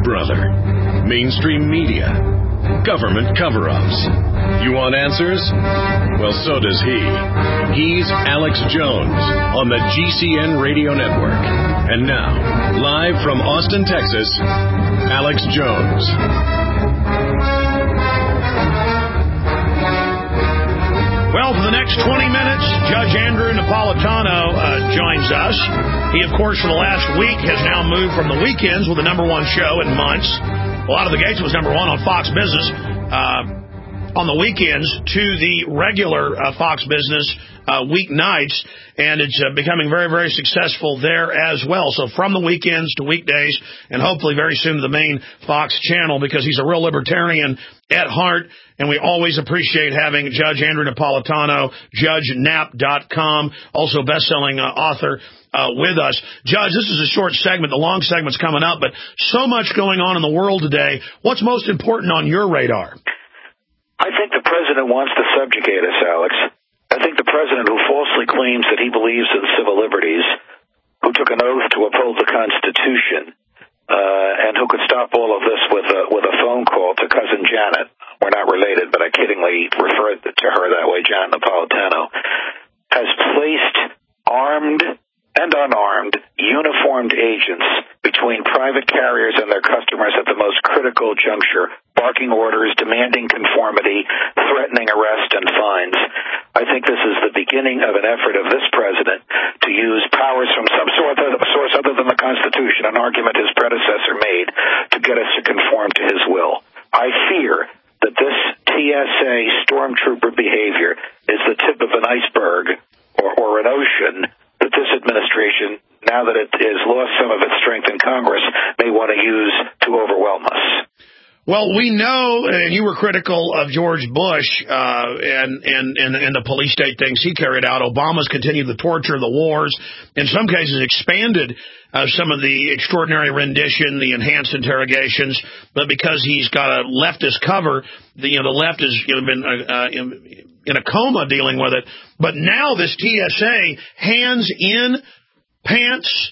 brother. Mainstream media. Government cover-ups. You want answers? Well, so does he. He's Alex Jones on the GCN Radio Network. And now, live from Austin, Texas, Alex Jones. Well, for the next 20 minutes, Judge Andrew Napolitano joins us. He, of course, for the last week has now moved from the weekends with the number one show in months. A lot of the Gates was number one on Fox Business on the weekends to the regular Fox Business weeknights, and it's becoming very, very successful there as well. So from the weekends to weekdays, and hopefully very soon to the main Fox channel, because he's a real libertarian at heart, and we always appreciate having Judge Andrew Napolitano, JudgeNap.com, also best-selling author, with us. Judge, this is a short segment. The long segment's coming up, but so much going on in the world today. What's most important on your radar? I think the president wants to subjugate us, Alex. I think the president who falsely claims that he believes in civil liberties, who took an oath to uphold the Constitution, and who could stop all of this with a phone call to cousin Janet. We're not related, but I kiddingly referred to her that way, Janet Napolitano, has placed armed and unarmed, uniformed agents between private carriers and their customers at the most critical juncture, barking orders, demanding conformity, threatening arrest and fines. I think this is the beginning of an effort of this president to use powers from some source other than the Constitution, an argument his predecessor made, to get us to conform to his will. I fear that this TSA stormtrooper behavior is the tip of an iceberg or an ocean that this administration, now that it has lost some of its strength in Congress, may want to use to overwhelm us. Well, we know, and you were critical of George Bush and the police state things he carried out. Obama's continued the torture, the wars, in some cases expanded some of the extraordinary rendition, the enhanced interrogations, but because he's got a leftist cover, the left has been in a coma dealing with it. But now this TSA, hands in, pants,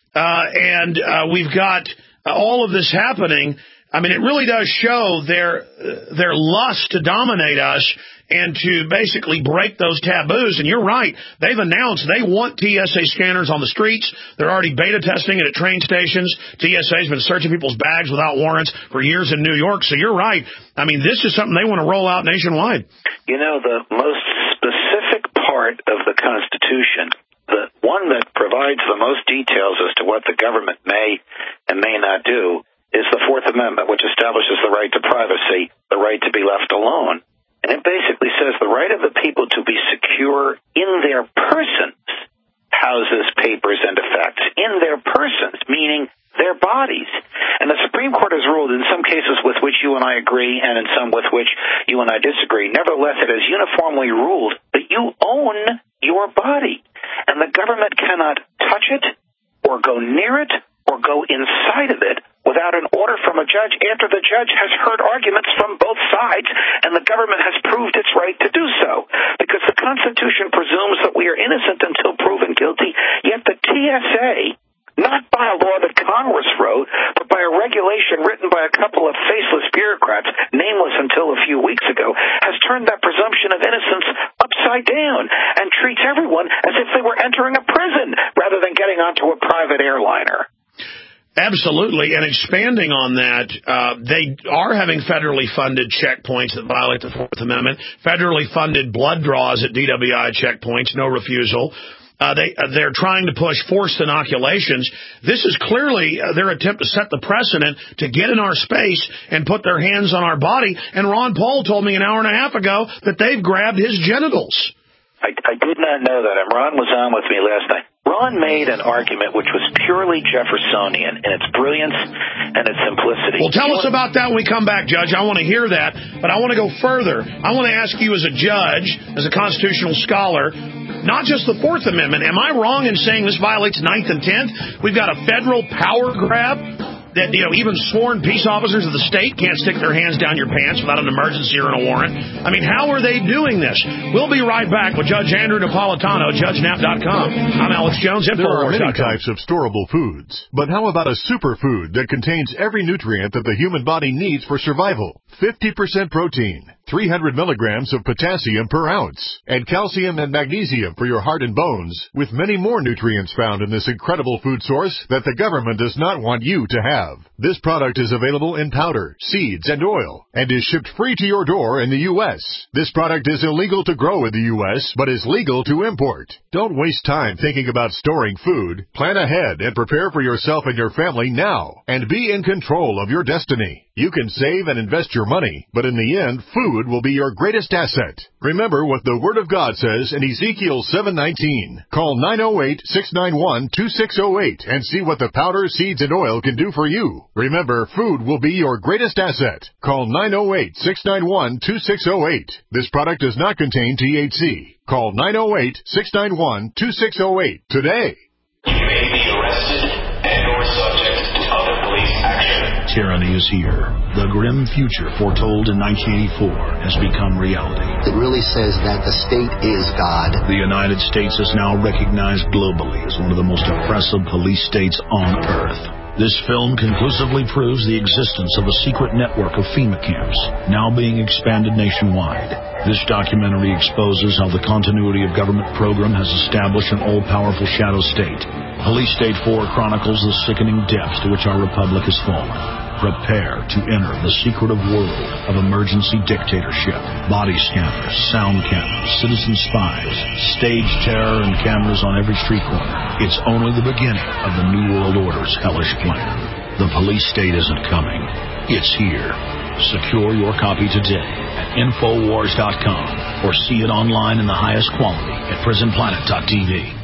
and we've got all of this happening. I mean, it really does show their lust to dominate us and to basically break those taboos. And you're right. They've announced they want TSA scanners on the streets. They're already beta testing it at train stations. TSA's been searching people's bags without warrants for years in New York. So you're right. I mean, this is something they want to roll out nationwide. You know, the most specific part of the Constitution, the one that provides the most details as to what the government may and may not do, is the Fourth Amendment, which establishes the right to privacy, the right to be left alone. And it basically says the right of the people to be secure in their persons, houses, papers, and effects. In their persons, meaning their bodies. And the Supreme Court has ruled in some cases with which you and I agree and in some with which you and I disagree. Nevertheless, it has uniformly ruled that you own your body. And the government cannot touch it or go near it or go inside of it without an order from a judge after the judge has heard arguments from both sides and the government has proved its right to do so. Because the Constitution presumes that we are innocent until proven guilty, yet the TSA, not by a law that Congress wrote, but by a regulation written by a couple of faceless bureaucrats, nameless until a few weeks ago, has turned that presumption of innocence upside down and treats everyone as if they were entering a prison rather than getting onto a private airliner. Absolutely, and expanding on that, they are having federally funded checkpoints that violate the Fourth Amendment, federally funded blood draws at DWI checkpoints, no refusal. They're trying to push forced inoculations. This is clearly their attempt to set the precedent to get in our space and put their hands on our body. And Ron Paul told me an hour and a half ago that they've grabbed his genitals. I did not know that, and Ron was on with me last night. Ron made an argument which was purely Jeffersonian in its brilliance and its simplicity. Well, tell us about that when we come back, Judge. I want to hear that, but I want to go further. I want to ask you as a judge, as a constitutional scholar, not just the Fourth Amendment. Am I wrong in saying this violates 9th and 10th? We've got a federal power grab that, even sworn peace officers of the state can't stick their hands down your pants without an emergency or a warrant. I mean, how are they doing this? We'll be right back with Judge Andrew Napolitano, JudgeNap.com. I'm Alex Jones, There are many InfoWars.com. types of storable foods, but how about a superfood that contains every nutrient that the human body needs for survival? 50% protein, 300 milligrams of potassium per ounce, and calcium and magnesium for your heart and bones, with many more nutrients found in this incredible food source that the government does not want you to have. This product is available in powder, seeds, and oil, and is shipped free to your door in the U.S. This product is illegal to grow in the U.S., but is legal to import. Don't waste time thinking about storing food. Plan ahead and prepare for yourself and your family now, and be in control of your destiny. You can save and invest your money, but in the end, food will be your greatest asset. Remember what the Word of God says in Ezekiel 7:19. Call 908-691-2608 and see what the powder, seeds, and oil can do for you. Remember, food will be your greatest asset. Call 908-691-2608. This product does not contain THC. Call 908-691-2608 today. You may be arrested and/or subject to other police action. Tyranny is here. The grim future foretold in 1984 has become reality. It really says that the state is God. The United States is now recognized globally as one of the most oppressive police states on earth. This film conclusively proves the existence of a secret network of FEMA camps, now being expanded nationwide. This documentary exposes how the continuity of government program has established an all-powerful shadow state. Police State 4 chronicles the sickening depths to which our republic has fallen. Prepare to enter the secretive world of emergency dictatorship. Body scanners, sound cameras, citizen spies, stage terror, and cameras on every street corner. It's only the beginning of the New World Order's hellish plan. The police state isn't coming. It's here. Secure your copy today at Infowars.com or see it online in the highest quality at PrisonPlanet.tv.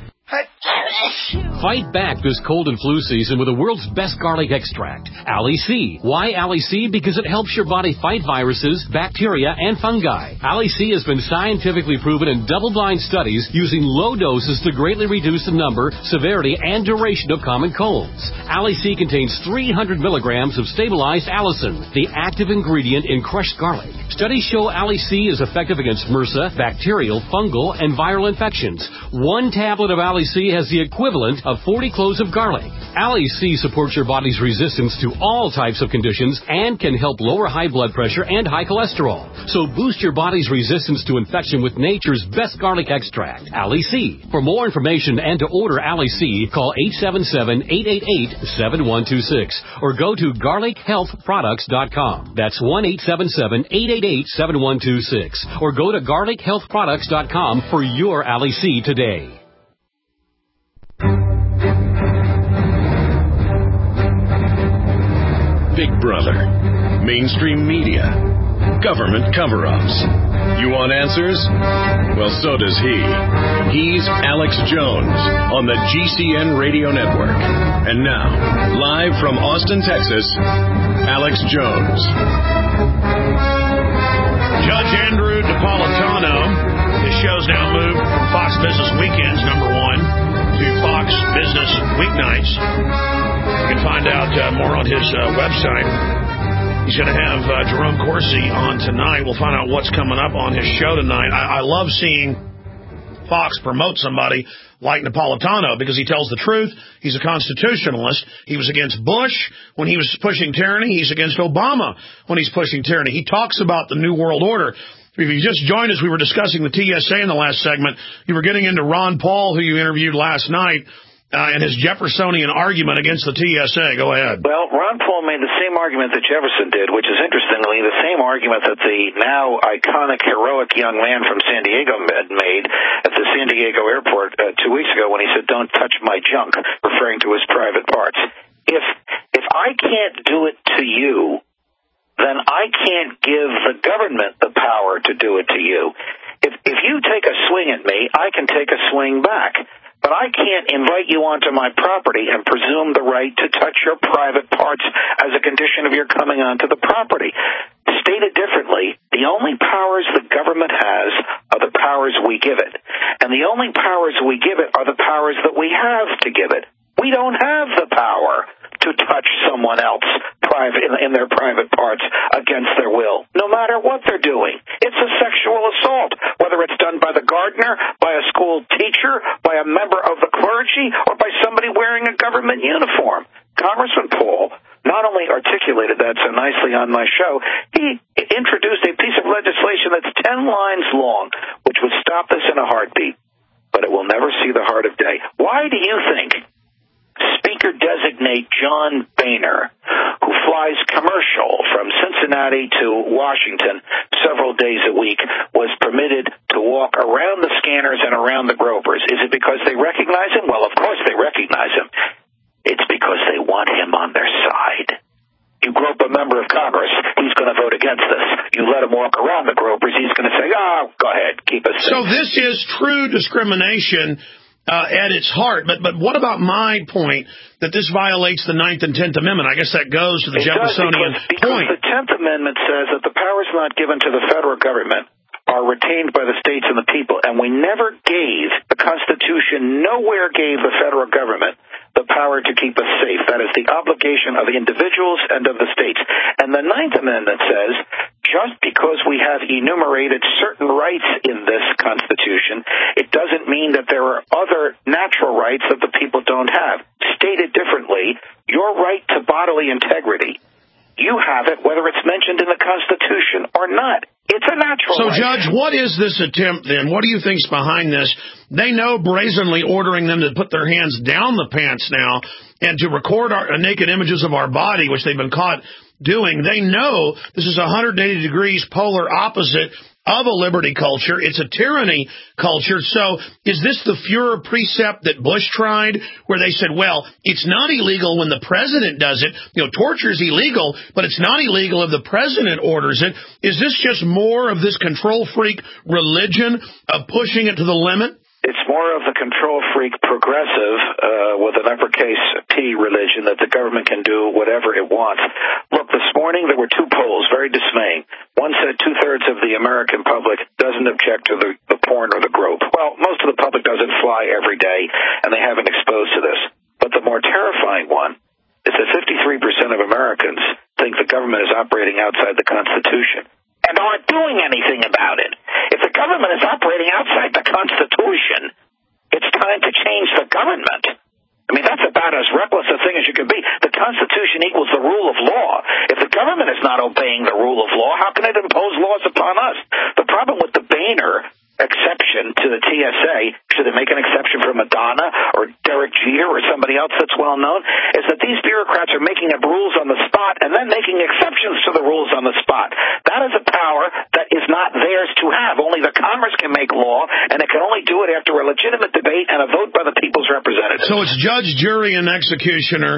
Fight back this cold and flu season with the world's best garlic extract, Ali C. Why Ali C? Because it helps your body fight viruses, bacteria, and fungi. Ali C has been scientifically proven in double-blind studies using low doses to greatly reduce the number, severity, and duration of common colds. Ali C contains 300 milligrams of stabilized allicin, the active ingredient in crushed garlic. Studies show Ali C is effective against MRSA, bacterial, fungal, and viral infections. One tablet of Ali C has the equivalent of 40 cloves of garlic. Ali C supports your body's resistance to all types of conditions and can help lower high blood pressure and high cholesterol. So boost your body's resistance to infection with nature's best garlic extract, Ali C. For more information and to order Ali C, call 877-888-7126 or go to garlichealthproducts.com. That's 1-877-888-7126 or go to garlichealthproducts.com for your Ali C today. Big Brother, mainstream media, government cover-ups. You want answers? Well, so does he. He's Alex Jones on the GCN Radio Network. And now, live from Austin, Texas, Alex Jones. Judge Andrew Napolitano. His show's now moved from Fox Business Weekends, #1, to Fox Business Weeknights. You can find out more on his website. He's going to have Jerome Corsi on tonight. We'll find out what's coming up on his show tonight. I love seeing Fox promote somebody like Napolitano because he tells the truth. He's a constitutionalist. He was against Bush when he was pushing tyranny. He's against Obama when he's pushing tyranny. He talks about the New World Order. If you just joined us, we were discussing the TSA in the last segment. You were getting into Ron Paul, who you interviewed last night, and his Jeffersonian argument against the TSA. Go ahead. Well, Ron Paul made the same argument that Jefferson did, which is interestingly the same argument that the now iconic, heroic young man from San Diego made at the San Diego airport 2 weeks ago when he said, "Don't touch my junk," referring to his private parts. If I can't do it to you, then I can't give the government the power to do it to you. If you take a swing at me, I can take a swing back. But I can't invite you onto my property and presume the right to touch your private parts as a condition of your coming onto the property. Stated differently, the only powers the government has are the powers we give it. And the only powers we give it are the powers that we have to give it. We don't have the power to touch someone else in their private parts against their will, no matter what they're doing. It's a sexual assault, whether it's done by the gardener, by a school teacher, by a member of the clergy, or by somebody wearing a government uniform. Congressman Paul not only articulated that so nicely on my show, he introduced a piece of legislation that's 10 lines long, which would stop this in a heartbeat, but it will never see the light of day. Why do you think Speaker-designate John Boehner, who flies commercial from Cincinnati to Washington several days a week, was permitted to walk around the scanners and around the gropers? Is it because they recognize him? Well, of course they recognize him. It's because they want him on their side. You grope a member of Congress, he's going to vote against this. You let him walk around the gropers, he's going to say, go ahead, keep us safe. So this is true discrimination at its heart. But what about my point that this violates the 9th and 10th Amendment? I guess that goes to the Jeffersonian point. Because the 10th Amendment says that the powers not given to the federal government are retained by the states and the people. And we never gave, the Constitution nowhere gave the federal government the power to keep us safe. That is the obligation of the individuals and of the states. And the 9th Amendment says, just because we have enumerated certain rights in this Constitution, it doesn't mean that there are other natural rights that the people don't have. Stated differently, your right to bodily integrity, you have it whether it's mentioned in the Constitution or not. It's a natural right. So, Judge, what is this attempt, then? What do you think's behind this? They know brazenly ordering them to put their hands down the pants now and to record naked images of our body, which they've been caught doing. They know this is 180 degrees polar opposite of a liberty culture. It's a tyranny culture. So is this the Fuhrer precept that Bush tried, where they said, well, it's not illegal when the president does it. You know, torture is illegal, but it's not illegal if the president orders it. Is this just more of this control freak religion of pushing it to the limit? It's more of the control freak progressive with an uppercase P religion that the government can do whatever it wants. Look, this morning there were two polls, very dismaying. One said 2/3 of the American public doesn't object to the porn or the grope. Well, most of the public doesn't fly every day, and they haven't exposed to this. But the more terrifying one is that 53% of Americans think the government is operating outside the Constitution and aren't doing anything about it. If the government is operating outside the Constitution, it's time to change the government. I mean, that's about as reckless a thing as you can be. The Constitution equals the rule of law. If the government is not obeying the rule of law, how can it impose laws upon us? The problem with the Boehner exception to the TSA, should it make an exception for Madonna or Derek Jeter or somebody else that's well known, is that these bureaucrats are making up rules on the spot and then making exceptions to the rules on the spot. That is a power that is not theirs to have. Only the Congress can make law, and it can only do it after a legitimate debate and a vote by the people's representatives. So it's judge, jury, and executioner.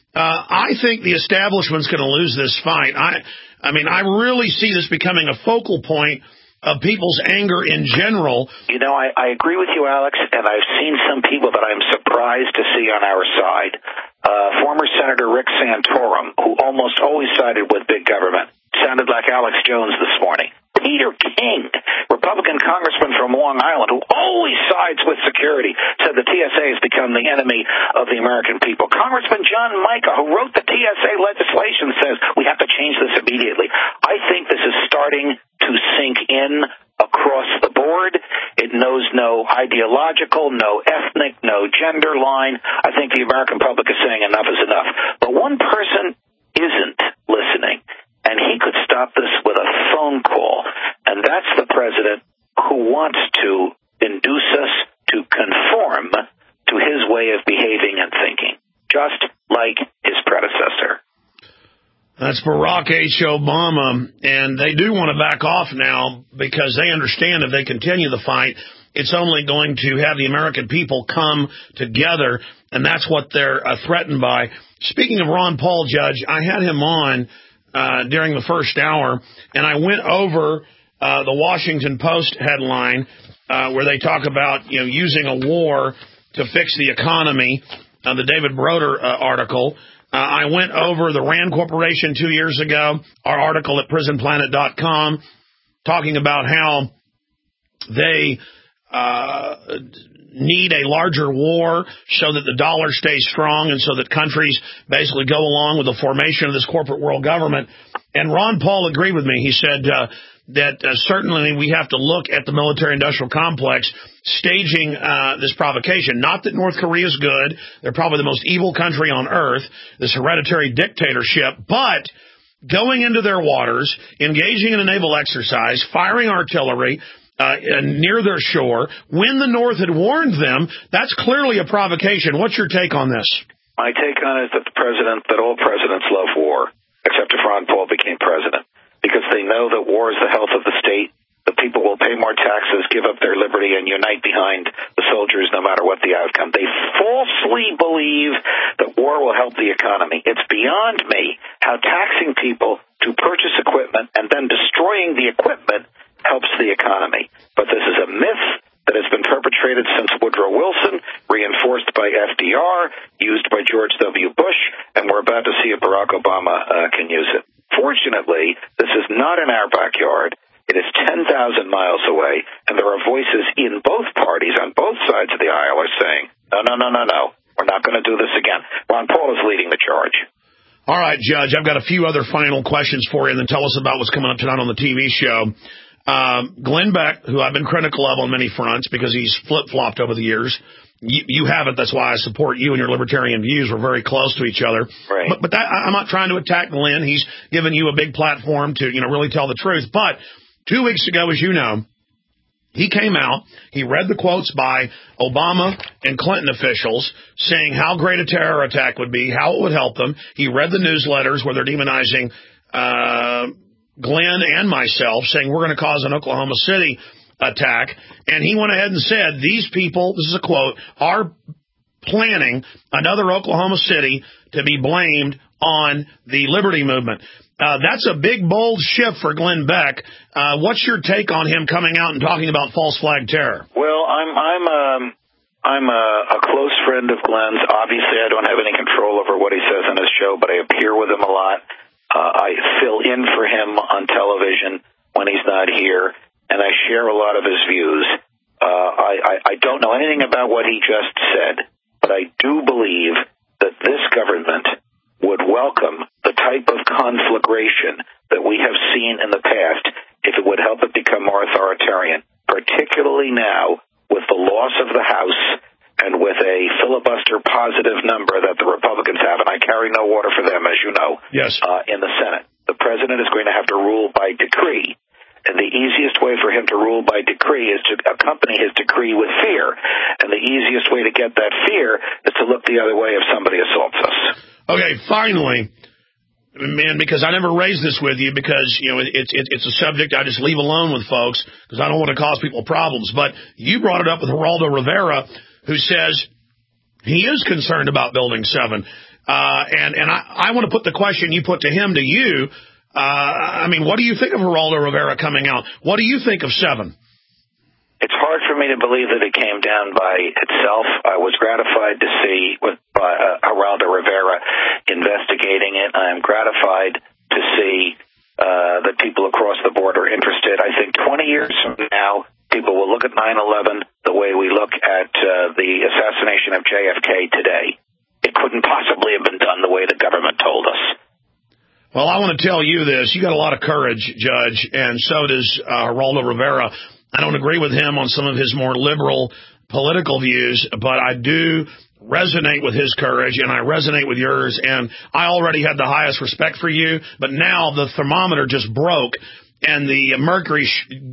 I think the establishment's going to lose this fight. I mean, I really see this becoming a focal point of people's anger in general. You know, I agree with you, Alex, and I've seen some people that I'm surprised to see on our side. Former Senator Rick Santorum, who almost always sided with big government, sounded like Alex Jones this morning. Peter King, Republican congressman from Long Island, who always sides with security, said the TSA has become the enemy of the American people. Congressman John Mica, who wrote the TSA legislation, says we have to change this immediately. I think this is starting to sink in across the board. It knows no ideological, no ethnic, no gender line. I think the American public is saying enough is enough. But one person isn't listening, and he could stop this with a phone call, and that's the president who wants to induce us to conform to his way of behaving and thinking, just like his predecessor. That's Barack H. Obama, and they do want to back off now because they understand if they continue the fight, it's only going to have the American people come together, and that's what they're threatened by. Speaking of Ron Paul, Judge, I had him on during the first hour, and I went over the Washington Post headline where they talk about using a war to fix the economy, the David Broder article. I went over the Rand Corporation 2 years ago, our article at prisonplanet.com, talking about how they need a larger war so that the dollar stays strong and so that countries basically go along with the formation of this corporate world government. And Ron Paul agreed with me. He said that certainly we have to look at the military-industrial complex staging this provocation. Not that North Korea is good. They're probably the most evil country on earth, this hereditary dictatorship. But going into their waters, engaging in a naval exercise, firing artillery near their shore, when the North had warned them, that's clearly a provocation. What's your take on this? My take on it is that all presidents love war, except if Ron Paul became president, because they know that war is the health of the state. The people will pay more taxes, give up their liberty, and unite behind the soldiers no matter what the outcome. They falsely believe that war will help the economy. It's beyond me how taxing people to purchase equipment and then destroying the equipment helps the economy. But this is a myth that has been perpetrated since Woodrow Wilson, reinforced by FDR, used by George W. Bush, and we're about to see if Barack Obama can use it. Fortunately, this is not in our backyard. It is 10,000 miles away, and there are voices in both parties on both sides of the aisle are saying, no, we're not going to do this again. Ron Paul is leading the charge. All right, Judge, I've got a few other final questions for you, and then tell us about what's coming up tonight on the TV show. Glenn Beck, who I've been critical of on many fronts because he's flip-flopped over the years. You haven't. That's why I support you and your libertarian views. We're very close to each other. Right. But I'm not trying to attack Glenn. He's given you a big platform to, really tell the truth. But 2 weeks ago, as you know, he came out, he read the quotes by Obama and Clinton officials saying how great a terror attack would be, how it would help them. He read the newsletters where they're demonizing Glenn and myself, saying we're going to cause an Oklahoma City attack. And he went ahead and said, these people, this is a quote, are planning another Oklahoma City to be blamed on the Liberty Movement. That's a big, bold shift for Glenn Beck. What's your take on him coming out and talking about false flag terror? Well, I'm a close friend of Glenn's. Obviously, I don't have any control over what he says on his show, but I appear with him a lot. I fill in for him on television when he's not here, and I share a lot of his views. I don't know anything about what he just said, but I do believe that this government would welcome the type of conflagration that we have seen in the past if it would help it become more authoritarian, particularly now with the loss of the House and with a filibuster positive number that the Republicans have, and I carry no water for them, as you know, yes. In the Senate. The president is going to have to rule by decree, and the easiest way for him to rule by decree is to accompany his decree with fear, and the easiest way to get that fear is to look the other way if somebody assaults us. Okay, finally, man, because I never raised this with you because, it's a subject I just leave alone with folks because I don't want to cause people problems. But you brought it up with Geraldo Rivera, who says he is concerned about Building 7. And I want to put the question you put to him to you. What do you think of Geraldo Rivera coming out? What do you think of 7? It's hard for me to believe that it came down by itself. I was gratified to see Geraldo Rivera investigating it. I am gratified to see that people across the board are interested. I think 20 years from now, people will look at 9/11 the way we look at the assassination of JFK today. It couldn't possibly have been done the way the government told us. Well, I want to tell you this. You got a lot of courage, Judge, and so does Geraldo Rivera. I don't agree with him on some of his more liberal political views, but I do resonate with his courage, and I resonate with yours, and I already had the highest respect for you, but now the thermometer just broke, and the mercury,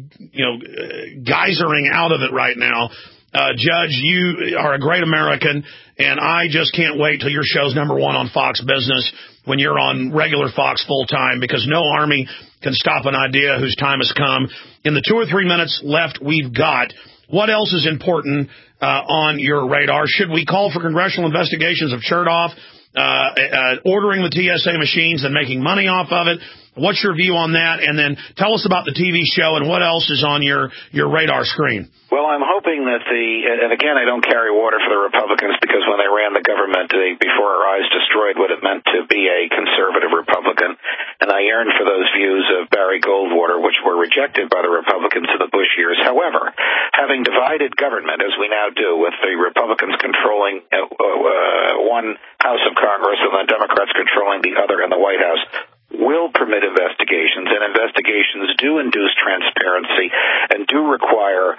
geysering out of it right now. Judge, you are a great American, and I just can't wait till your show's #1 on Fox Business when you're on regular Fox full-time, because no army can stop an idea whose time has come. In the 2 or 3 minutes left we've got, what else is important on your radar? Should we call for congressional investigations of Chertoff, ordering the TSA machines and making money off of it? What's your view on that? And then tell us about the TV show and what else is on your radar screen. Well, I'm hoping that and again, I don't carry water for the Republicans because when they ran the government, before our eyes destroyed what it meant to be a conservative Republican. And I yearn for those views of Barry Goldwater, which were rejected by the Republicans of the Bush years. However, having divided government, as we now do, with the Republicans controlling one House of Congress and the Democrats controlling the other in the White House, will permit investigations, and investigations do induce transparency and do require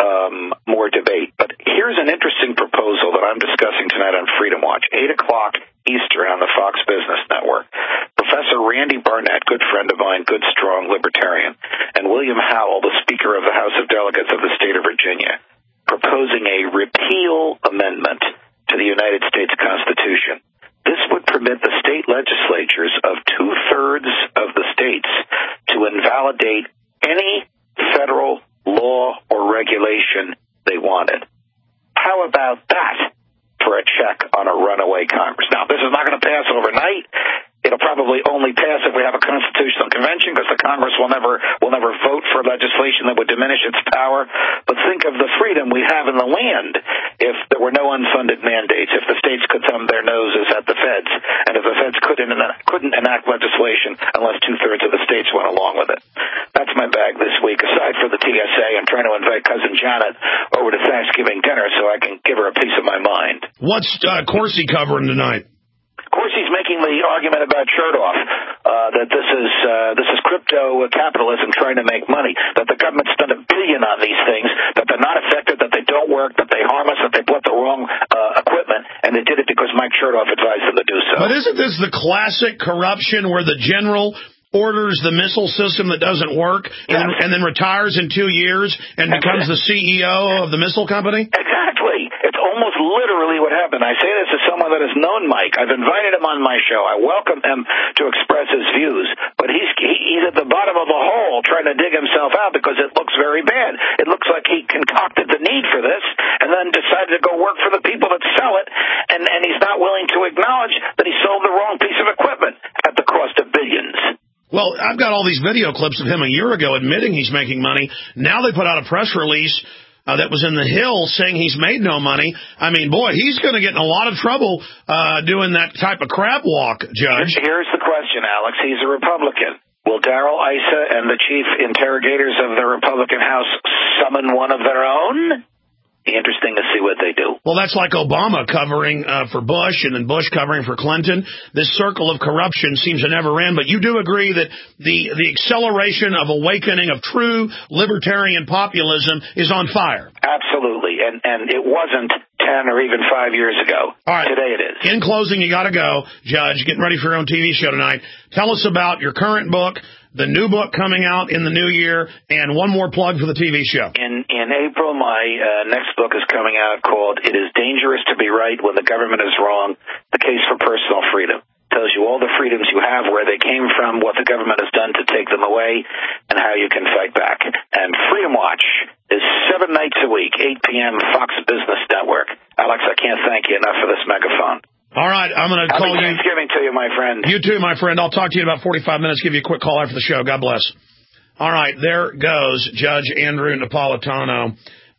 more debate. But here's an interesting proposal that I'm discussing tonight on Freedom Watch, 8 o'clock Eastern on the Fox Business Network. Professor Randy Barnett, good friend of mine, good, strong libertarian, and William Howell, the Speaker of the House of Delegates of the state of Virginia, proposing a repeal amendment to the United States Constitution. This would permit the state legislatures of 2/3 of the states to invalidate any federal law or regulation they wanted. How about that for a check on a runaway Congress? Now, this is not going to pass overnight. It'll probably only pass if we have a constitutional convention, because the Congress will never vote for legislation that would diminish its power. But think of the freedom we have in the land if there were no unfunded mandates, if the states could thumb their noses at the feds, and if the feds couldn't enact legislation unless 2/3 of the states went along with it. That's my bag this week. Aside for the TSA, I'm trying to invite Cousin Janet over to Thanksgiving dinner so I can give her a piece of my mind. What's Corsi covering tonight? Corsi's making the argument about Chertoff, that this is crypto capitalism trying to make money, that the government spent $1 billion on these things, that they're not effective, that they don't work, that they harm us, that they bought the wrong equipment, and they did it because Mike Chertoff advised them to do so. But isn't this the classic corruption where the general orders the missile system that doesn't work and then retires in 2 years and becomes the CEO of the missile company? Exactly. It's almost literally what happened. I say this as someone that has known Mike. I've invited him on my show. I welcome him to express his views. But he's at the bottom of a hole trying to dig himself out because it looks very bad. It looks like he concocted the need for this and then decided to go work for the people that sell it, and he's not willing to acknowledge that he sold the wrong piece of equipment at the cost of billions. Well, I've got all these video clips of him a year ago admitting he's making money. Now they put out a press release that was in the Hill saying he's made no money. I mean, boy, he's going to get in a lot of trouble doing that type of crab walk, Judge. Here's the question, Alex. He's a Republican. Will Darrell Issa and the chief interrogators of the Republican House summon one of their own? Interesting to see what they do. Well, that's like Obama covering for Bush and then Bush covering for Clinton. This circle of corruption seems to never end. But you do agree that the acceleration of awakening of true libertarian populism is on fire. Absolutely. And it wasn't 10 or even 5 years ago. All right. Today it is. In closing, you got to go, Judge. Getting ready for your own TV show tonight. Tell us about your current book, the new book coming out in the new year, and one more plug for the TV show. In April, my next book is coming out called It is Dangerous to Be Right When the Government is Wrong, The Case for Personal Freedom. Tells you all the freedoms you have, where they came from, what the government has done to take them away, and how you can fight back. And Freedom Watch is 7 nights a week, 8 p.m., Fox Business Network. Alex, I can't thank you enough for this megaphone. All right, I'm going to call you. Happy Thanksgiving to you, my friend. You too, my friend. I'll talk to you in about 45 minutes. Give you a quick call after the show. God bless. All right, there goes Judge Andrew Napolitano.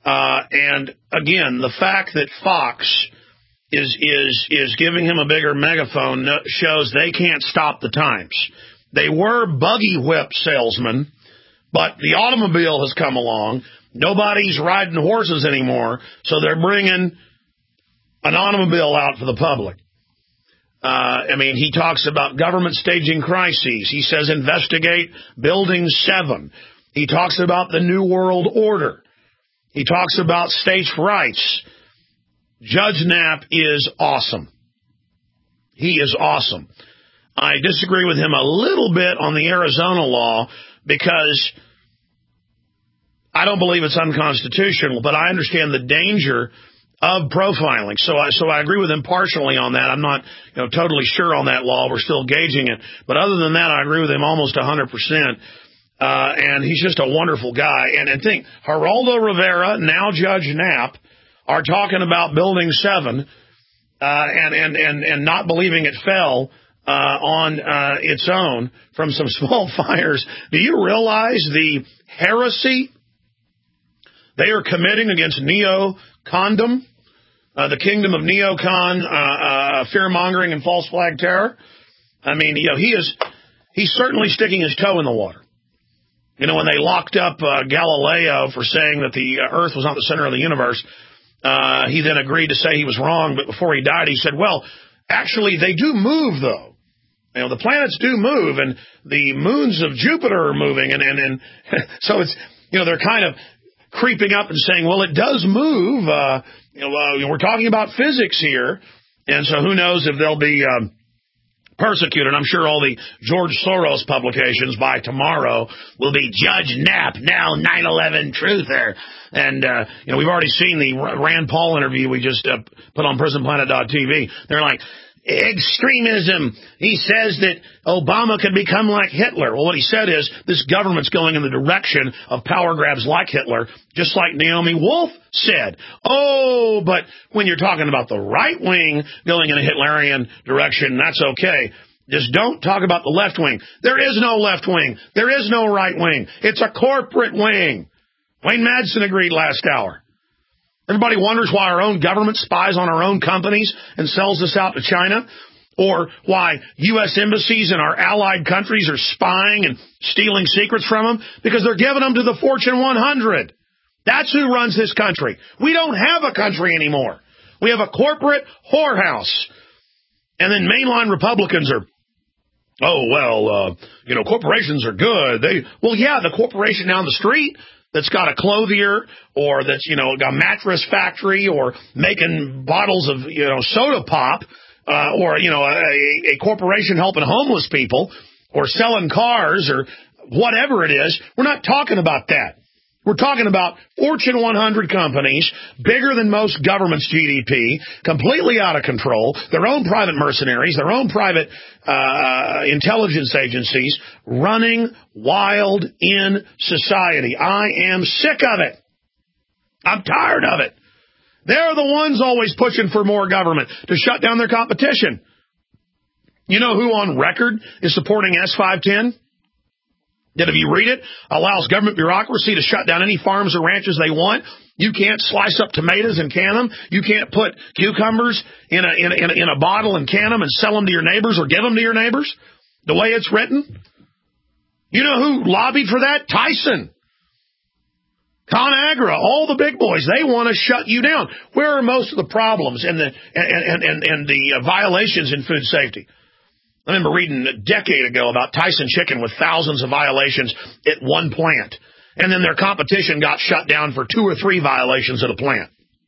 And again, the fact that Fox is giving him a bigger megaphone shows they can't stop the times. They were buggy whip salesmen, but the automobile has come along. Nobody's riding horses anymore, so they're bringing an automobile out for the public. I mean, he talks about government staging crises. He says investigate Building 7. He talks about the New World Order. He talks about states' rights. Judge Knapp is awesome. He is awesome. I disagree with him a little bit on the Arizona law because I don't believe it's unconstitutional, but I understand the danger of profiling. So I agree with him partially on that. I'm not totally sure on that law. We're still gauging it. But other than that, I agree with him almost 100%. And he's just a wonderful guy. And think, Geraldo Rivera, now Judge Knapp, are talking about Building 7 and not believing it fell on its own from some small fires. Do you realize the heresy they are committing against Neo-Condom, the kingdom of Neocon, fear-mongering and false flag terror? I mean, he is he's certainly sticking his toe in the water. You know, when they locked up Galileo for saying that the Earth was not the center of the universe, he then agreed to say he was wrong, but before he died, he said, well, actually, they do move, though. You know, the planets do move, and the moons of Jupiter are moving, and so it's, you know, they're kind of creeping up and saying, well, it does move. We're talking about physics here, and so who knows if they'll be persecuted. I'm sure all the George Soros publications by tomorrow will be Judge Knapp, now 9/11 truther. And, we've already seen the Rand Paul interview we just put on PrisonPlanet.tv. They're like, extremism. He says that Obama could become like Hitler. Well, what he said is this government's going in the direction of power grabs like Hitler, just like Naomi Wolf said. Oh, but when you're talking about the right wing going in a Hitlerian direction, that's okay. Just don't talk about the left wing. There is no left wing. There is no right wing. It's a corporate wing. Wayne Madsen agreed last hour. Everybody wonders why our own government spies on our own companies and sells us out to China, or why U.S. embassies in our allied countries are spying and stealing secrets from them, because they're giving them to the Fortune 100. That's who runs this country. We don't have a country anymore. We have a corporate whorehouse. And then mainline Republicans are, corporations are good. The corporation down the street that's got a clothier, or that's, got a mattress factory, or making bottles of, soda pop, or, a corporation helping homeless people, or selling cars, or whatever it is. We're not talking about that. We're talking about Fortune 100 companies, bigger than most government's GDP, completely out of control, their own private mercenaries, their own private intelligence agencies, running wild in society. I am sick of it. I'm tired of it. They're the ones always pushing for more government to shut down their competition. You know who on record is supporting S510? That if you read it, allows government bureaucracy to shut down any farms or ranches they want. You can't slice up tomatoes and can them. You can't put cucumbers in a bottle and can them and sell them to your neighbors or give them to your neighbors the way it's written. You know who lobbied for that? Tyson, ConAgra, all the big boys. They want to shut you down. Where are most of the problems and the violations in food safety? I remember reading a decade ago about Tyson Chicken with thousands of violations at one plant. And then their competition got shut down for 2 or 3 violations at a plant.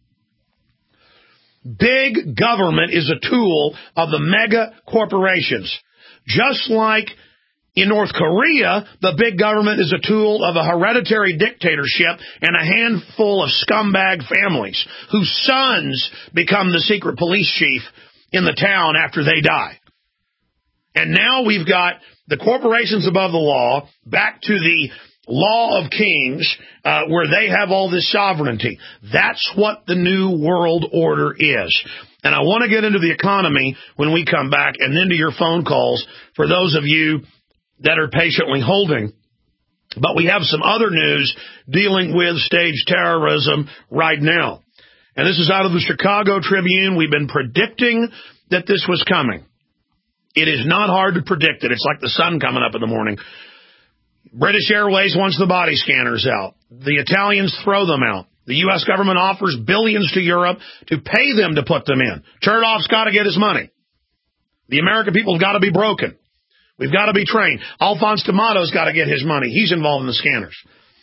Big government is a tool of the mega corporations. Just like in North Korea, the big government is a tool of a hereditary dictatorship and a handful of scumbag families whose sons become the secret police chief in the town after they die. And now we've got the corporations above the law back to the law of kings, where they have all this sovereignty. That's what the new world order is. And I want to get into the economy when we come back, and then to your phone calls for those of you that are patiently holding. But we have some other news dealing with stage terrorism right now. And this is out of the Chicago Tribune. We've been predicting that this was coming. It is not hard to predict it. It's like the sun coming up in the morning. British Airways wants the body scanners out. The Italians throw them out. The U.S. government offers billions to Europe to pay them to put them in. Chertoff's got to get his money. The American people have got to be broken. We've got to be trained. Alphonse D'Amato's got to get his money. He's involved in the scanners.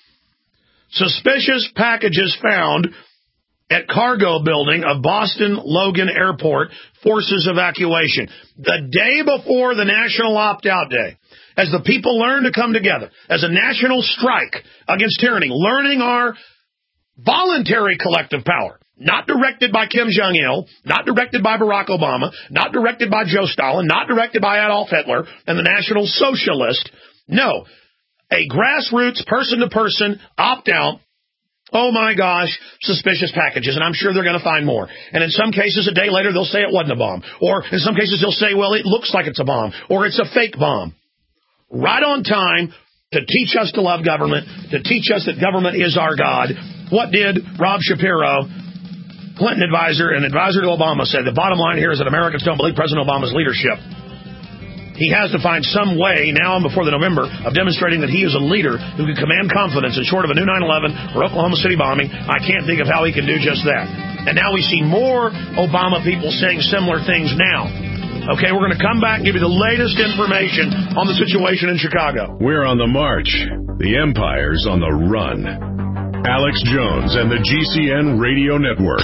Suspicious packages found at cargo building of Boston Logan Airport forces evacuation. The day before the national opt-out day, as the people learn to come together, as a national strike against tyranny, learning our voluntary collective power, not directed by Kim Jong-il, not directed by Barack Obama, not directed by Joe Stalin, not directed by Adolf Hitler and the National Socialist. No, a grassroots, person-to-person opt-out. Oh, my gosh, suspicious packages, and I'm sure they're going to find more. And in some cases, a day later, they'll say it wasn't a bomb. Or in some cases, they'll say, well, it looks like it's a bomb, or it's a fake bomb. Right on time to teach us to love government, to teach us that government is our God. What did Rob Shapiro, Clinton advisor and advisor to Obama, say? The bottom line here is that Americans don't believe President Obama's leadership. He has to find some way, now and before the November, of demonstrating that he is a leader who can command confidence. And short of a new 9/11 or Oklahoma City bombing, I can't think of how he can do just that. And now we see more Obama people saying similar things now. Okay, we're going to come back and give you the latest information on the situation in Chicago. We're on the march. The empire's on the run. Alex Jones and the GCN Radio Network.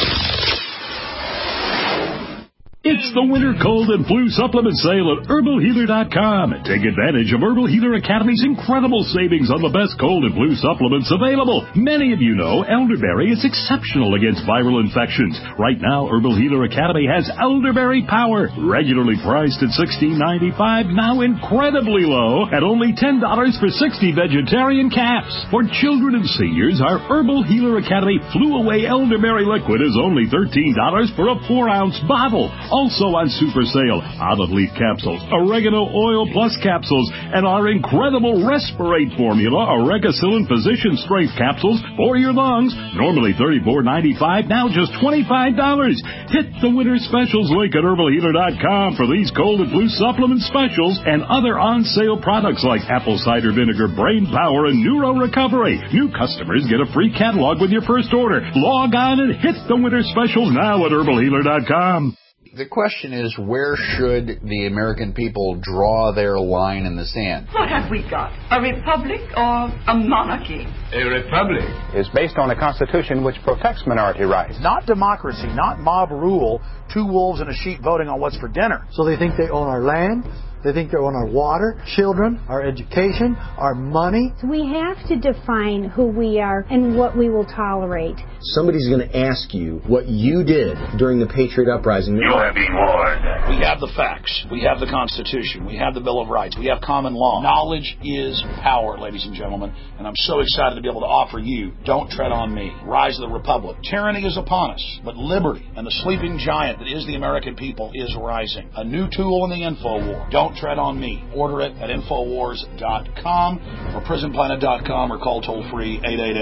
It's the winter cold and flu supplement sale at HerbalHealer.com. Take advantage of Herbal Healer Academy's incredible savings on the best cold and flu supplements available. Many of you know elderberry is exceptional against viral infections. Right now, Herbal Healer Academy has Elderberry Power, regularly priced at $16.95, now incredibly low at only $10 for 60 vegetarian caps. For children and seniors, our Herbal Healer Academy Flu Away Elderberry Liquid is only $13 for a 4-ounce bottle. Also on super sale, olive leaf capsules, oregano oil plus capsules, and our incredible Respirate formula, Oregacillin Physician Strength capsules for your lungs. Normally $34.95, now just $25. Hit the winter specials link at HerbalHealer.com for these cold and flu supplement specials and other on-sale products like apple cider vinegar, brain power, and neuro recovery. New customers get a free catalog with your first order. Log on and hit the winter specials now at HerbalHealer.com. The question is, where should the American people draw their line in the sand? What have we got? A republic or a monarchy? A republic is based on a constitution which protects minority rights. Not democracy, not mob rule, 2 wolves and a sheep voting on what's for dinner. So they think they own our land. They think they own our water, children, our education, our money. We have to define who we are and what we will tolerate. Somebody's going to ask you what you did during the Patriot Uprising. You have been warned. We have the facts. We have the Constitution. We have the Bill of Rights. We have common law. Knowledge is power, ladies and gentlemen. And I'm so excited to be able to offer you Don't Tread on Me, Rise of the Republic. Tyranny is upon us, but liberty and the sleeping giant that is the American people is rising. A new tool in the info war. Don't Tread on Me. Order it at Infowars.com or PrisonPlanet.com or call toll-free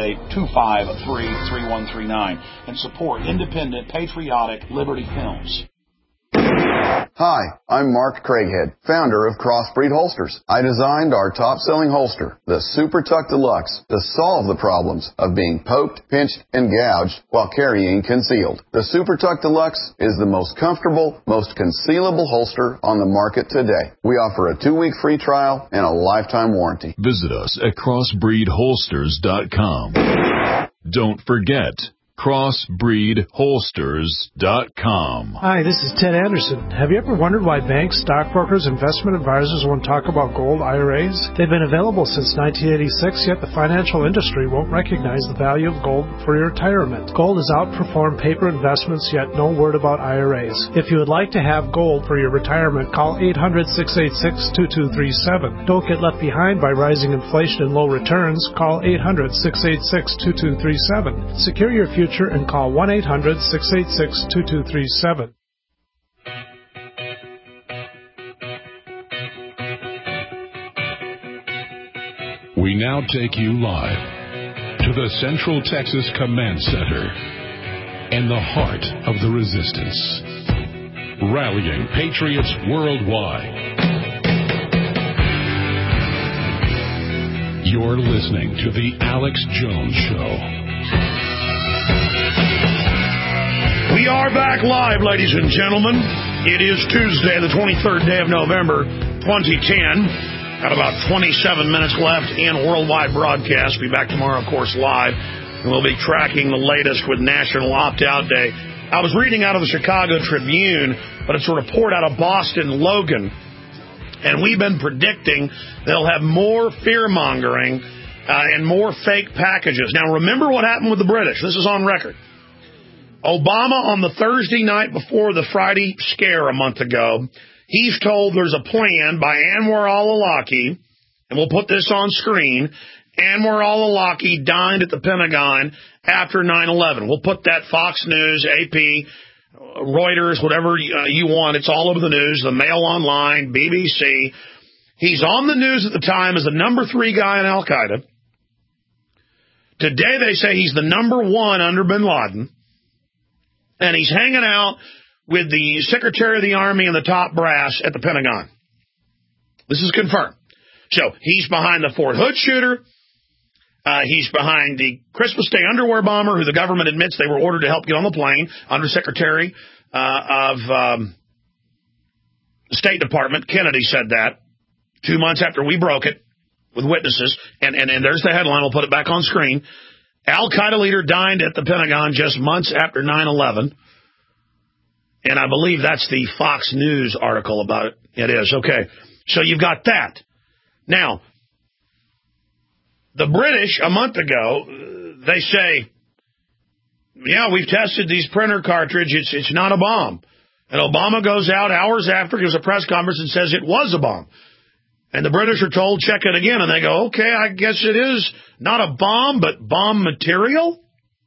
888-253-3139 and support independent, patriotic Liberty Films. Hi, I'm Mark Craighead, founder of Crossbreed Holsters. I designed our top-selling holster, the Super Tuck Deluxe, to solve the problems of being poked, pinched, and gouged while carrying concealed. The Super Tuck Deluxe is the most comfortable, most concealable holster on the market today. We offer a 2-week free trial and a lifetime warranty. Visit us at crossbreedholsters.com. Don't forget, crossbreedholsters.com. Hi, this is Ted Anderson. Have you ever wondered why banks, stockbrokers, investment advisors won't talk about gold IRAs? They've been available since 1986, yet the financial industry won't recognize the value of gold for your retirement. Gold has outperformed paper investments, yet no word about IRAs. If you would like to have gold for your retirement, call 800-686-2237. Don't get left behind by rising inflation and low returns. Call 800-686-2237. Secure your future and call 1-800-686-2237. We now take you live to the Central Texas Command Center and the heart of the resistance. Rallying patriots worldwide. You're listening to The Alex Jones Show. We are back live, ladies and gentlemen. It is Tuesday, the 23rd day of November, 2010. Got about 27 minutes left in worldwide broadcast. Be back tomorrow, of course, live. And we'll be tracking the latest with National Opt-Out Day. I was reading out of the Chicago Tribune, but it's a report out of Boston Logan. And we've been predicting they'll have more fear-mongering and more fake packages. Now, remember what happened with the British. This is on record. Obama, on the Thursday night before the Friday scare a month ago, he's told there's a plan by Anwar al-Awlaki, and we'll put this on screen. Anwar al-Awlaki dined at the Pentagon after 9/11. We'll put that Fox News, AP, Reuters, whatever you want. It's all over the news, the Mail Online, BBC. He's on the news at the time as the number 3 guy in Al-Qaeda. Today they say he's the number 1 under bin Laden. And he's hanging out with the Secretary of the Army and the top brass at the Pentagon. This is confirmed. So he's behind the Fort Hood shooter. He's behind the Christmas Day underwear bomber, who the government admits they were ordered to help get on the plane. Undersecretary of the State Department, Kennedy, said that 2 months after we broke it with witnesses. And there's the headline. We'll put it back on screen. Al-Qaeda leader dined at the Pentagon just months after 9/11. And I believe that's the Fox News article about it. It is. Okay. So you've got that. Now, the British, a month ago, they say, yeah, we've tested these printer cartridges. It's not a bomb. And Obama goes out hours after, gives a press conference and says it was a bomb. And the British are told, check it again. And they go, okay, I guess it is not a bomb, but bomb material.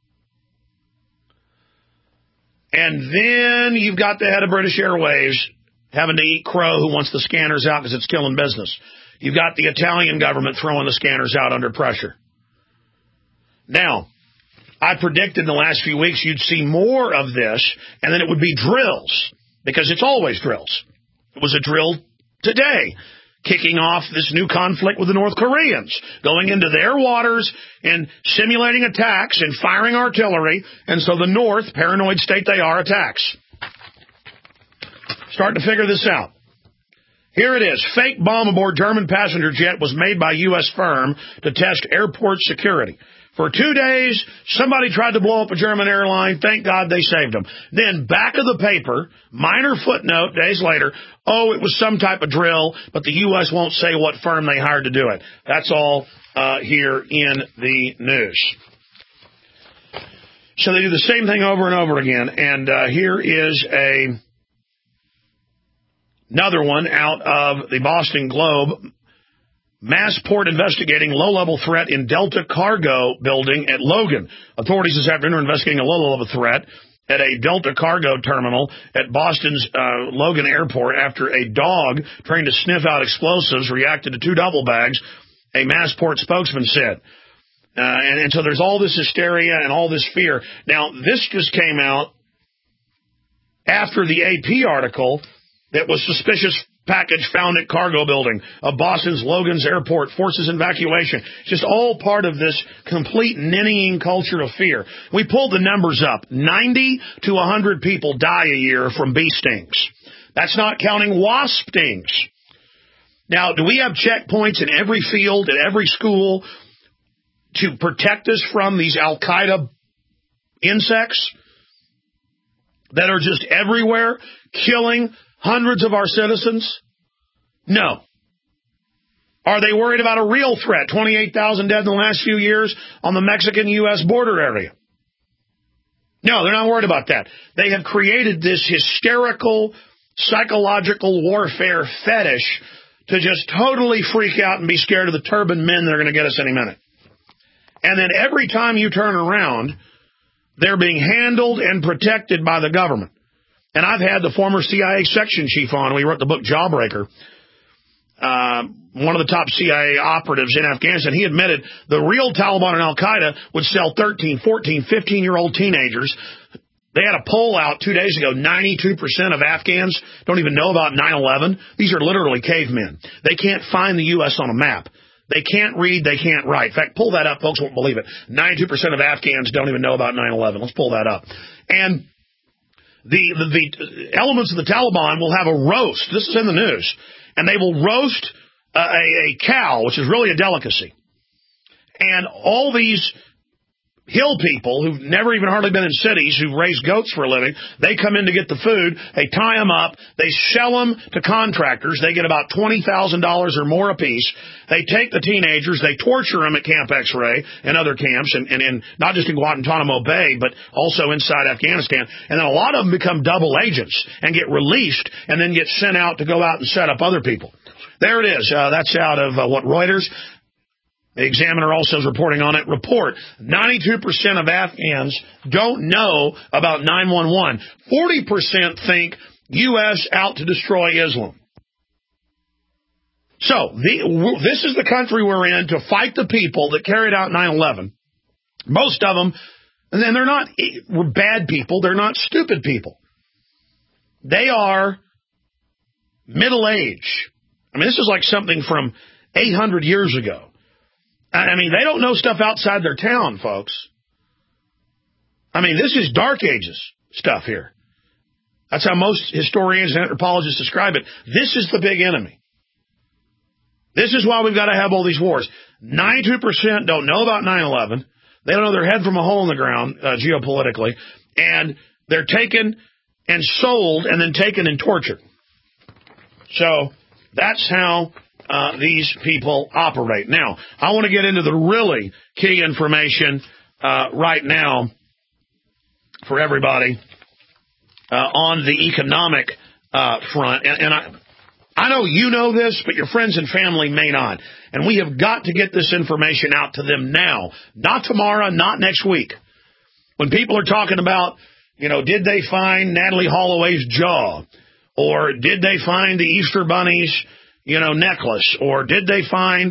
And then you've got the head of British Airways having to eat crow, who wants the scanners out because it's killing business. You've got the Italian government throwing the scanners out under pressure. Now, I predicted in the last few weeks you'd see more of this, and then it would be drills, because it's always drills. It was a drill today, kicking off this new conflict with the North Koreans, going into their waters and simulating attacks and firing artillery, and so the North, paranoid state they are, attacks. Starting to figure this out. Here it is. Fake bomb aboard German passenger jet was made by U.S. firm to test airport security. For 2 days, somebody tried to blow up a German airline. Thank God they saved them. Then back of the paper, minor footnote days later, oh, it was some type of drill, but the U.S. won't say what firm they hired to do it. That's all here in the news. So they do the same thing over and over again. And here is another one out of the Boston Globe. Massport investigating low-level threat in Delta Cargo building at Logan. Authorities this afternoon are investigating a low-level threat at a Delta Cargo terminal at Boston's Logan Airport after a dog trained to sniff out explosives reacted to 2 duffel bags, a Massport spokesman said. And so there's all this hysteria and all this fear. Now, this just came out after the AP article that was suspicious package found at cargo building of Boston's Logan's Airport, forces evacuation. Just all part of this complete ninnying culture of fear. We pulled the numbers up. 90 to 100 people die a year from bee stings. That's not counting wasp stings. Now, do we have checkpoints in every field, at every school, to protect us from these Al-Qaeda insects that are just everywhere, killing hundreds of our citizens? No. Are they worried about a real threat? 28,000 dead in the last few years on the Mexican-U.S. border area. No, they're not worried about that. They have created this hysterical psychological warfare fetish to just totally freak out and be scared of the turbaned men that are going to get us any minute. And then every time you turn around, they're being handled and protected by the government. And I've had the former CIA section chief on. We wrote the book Jawbreaker. One of the top CIA operatives in Afghanistan. He admitted the real Taliban and Al-Qaeda would sell 13, 14, 15-year-old teenagers. They had a poll out 2 days ago. 92% of Afghans don't even know about 9/11. These are literally cavemen. They can't find the U.S. on a map. They can't read. They can't write. In fact, pull that up. Folks won't believe it. 92% of Afghans don't even know about 9/11. Let's pull that up. And the elements of the Taliban will have a roast. This is in the news. And they will roast a cow, which is really a delicacy. And all these hill people who've never even hardly been in cities, who raise goats for a living, they come in to get the food, they tie them up, they sell them to contractors, they get about $20,000 or more apiece, they take the teenagers, they torture them at Camp X-Ray and other camps, and not just in Guantanamo Bay, but also inside Afghanistan, and then a lot of them become double agents and get released and then get sent out to go out and set up other people. There it is. That's out of Reuters. The Examiner also is reporting on it. Report, 92% of Afghans don't know about 911. 40% think U.S. out to destroy Islam. So, this is the country we're in to fight the people that carried out 9/11. Most of them, and they're not bad people, they're not stupid people. They are middle-aged, I mean, this is like something from 800 years ago. I mean, they don't know stuff outside their town, folks. I mean, this is Dark Ages stuff here. That's how most historians and anthropologists describe it. This is the big enemy. This is why we've got to have all these wars. 92% don't know about 9/11. They don't know their head from a hole in the ground geopolitically. And they're taken and sold and then taken and tortured. So that's how these people operate. Now, I want to get into the really key information right now for everybody on the economic front. And I know you know this, but your friends and family may not. And we have got to get this information out to them now. Not tomorrow, not next week. When people are talking about, you know, did they find Natalie Holloway's jaw? Or did they find the Easter Bunny's, you know, necklace? Or did they find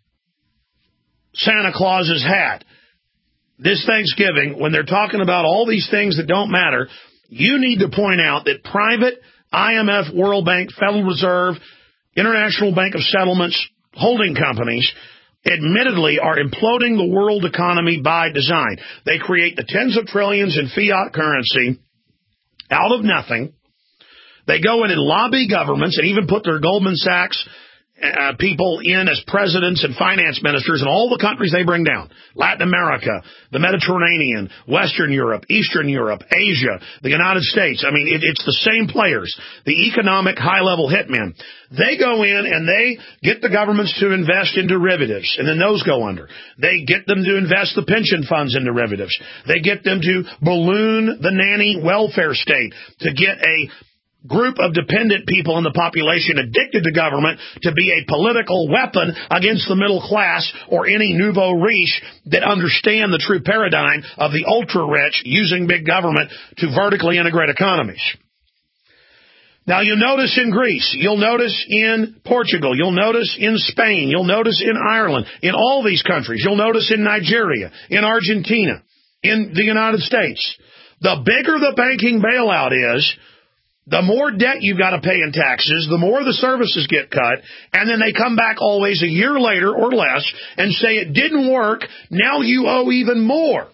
Santa Claus's hat? This Thanksgiving, when they're talking about all these things that don't matter, you need to point out that private IMF, World Bank, Federal Reserve, International Bank of Settlements, holding companies, admittedly are imploding the world economy by design. They create the tens of trillions in fiat currency out of nothing. They go in and lobby governments and even put their Goldman Sachs people in as presidents and finance ministers in all the countries they bring down. Latin America, the Mediterranean, Western Europe, Eastern Europe, Asia, the United States. I mean, it's the same players, the economic high-level hitmen. They go in and they get the governments to invest in derivatives, and then those go under. They get them to invest the pension funds in derivatives. They get them to balloon the nanny welfare state to get a group of dependent people in the population addicted to government to be a political weapon against the middle class or any nouveau riche that understand the true paradigm of the ultra-rich using big government to vertically integrate economies. Now, you'll notice in Greece, you'll notice in Portugal, you'll notice in Spain, you'll notice in Ireland, in all these countries, you'll notice in Nigeria, in Argentina, in the United States. The bigger the banking bailout is, the more debt you've got to pay in taxes, the more the services get cut, and then they come back always a year later or less and say it didn't work, now you owe even more.